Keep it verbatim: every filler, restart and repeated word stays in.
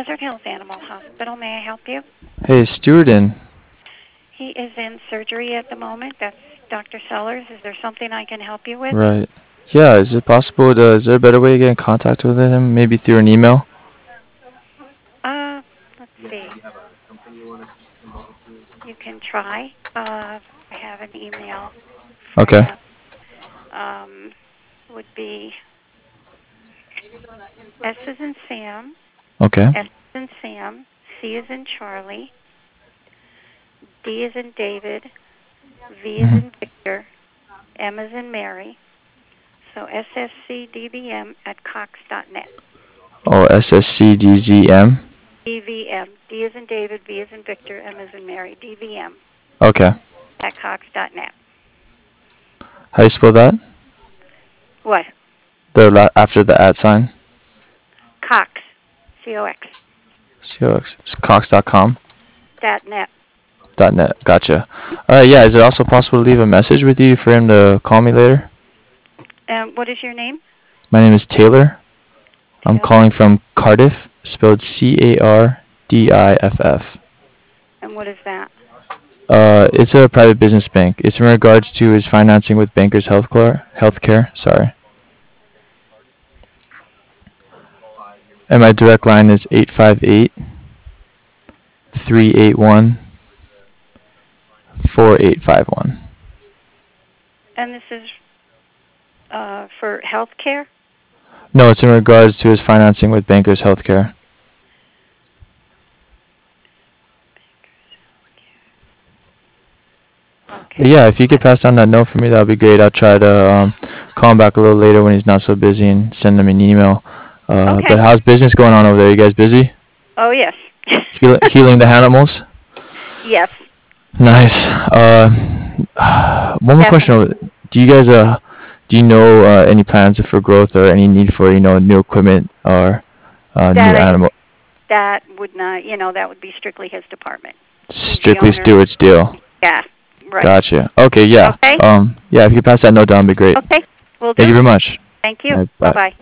Desert Hills Animal Hospital. May I help you? Hey, Stuart in. He is in surgery at the moment. That's Doctor Sellers. Is there something I can help you with? Right. Yeah, is it possible to, is there a better way to get in contact with him? Maybe through an email? Uh, let's see. You can try. Uh, I have an email for Okay. him. Um, would be S as in Sam, Okay. S as in Sam, C as in Charlie, D as in David, V as hmm in Victor, M as in Mary. So S S C D V M at cox dot net. Oh, S S C D Z M? D V M. D as in David, V as in Victor, M as in Mary. D V M Okay. at cox dot net. How do you spell that? What? The la- after the at sign? Cox. C O X. C O X. It's cox dot com? Dot net. Dot net. Gotcha. Alright, yeah, is it also possible to leave a message with you for him to call me later? Um, what is your name? My name is Taylor. I'm Taylor. calling from Cardiff, spelled C A R D I F F. And what is that? Uh, it's a private business bank. It's in regards to his financing with Bankers Healthcare. Healthcare, sorry. And my direct line is eight five eight, three eight one, four eight five one. And this is uh, for health care? No, it's in regards to his financing with Bankers Healthcare. Okay. Yeah, if you could pass down that note for me, that would be great. I'll try to um, call him back a little later when he's not so busy and send him an email. Uh, Okay. But how's business going on over there? You guys busy? Oh, yes. Heal- healing the animals? Yes. Nice. Uh, one more question. over- Do you guys uh, do you know uh, any plans for growth or any need for you know new equipment or uh, new That I- animal? That would not, you know, that would be strictly his department. Strictly owner. Stewart's deal. Yeah. Right. Gotcha. Okay. Yeah. Okay. Um. Yeah. If you could pass that note down, it'd be great. Okay. We'll do. Thank you very much. Thank you. All right, bye. Bye-bye.